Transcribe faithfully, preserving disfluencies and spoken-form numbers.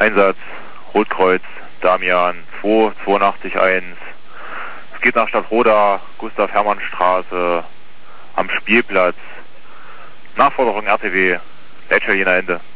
Einsatz, Rotkreuz, Damian, zwei, zweiundachtzig eins. Es geht nach Stadtroda, Gustav-Hermann-Straße, am Spielplatz. Nachforderung R T W, Leitstelle Jena Ende.